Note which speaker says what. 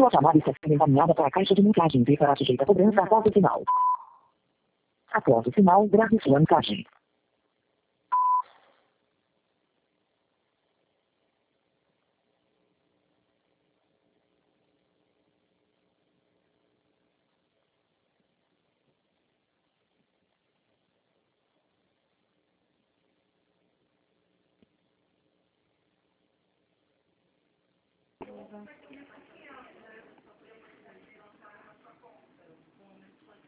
Speaker 1: Sua chamada está sendo encaminhada para a caixa de mensagem e será sujeita a cobrança após o sinal. Após o sinal, grave sua mensagem.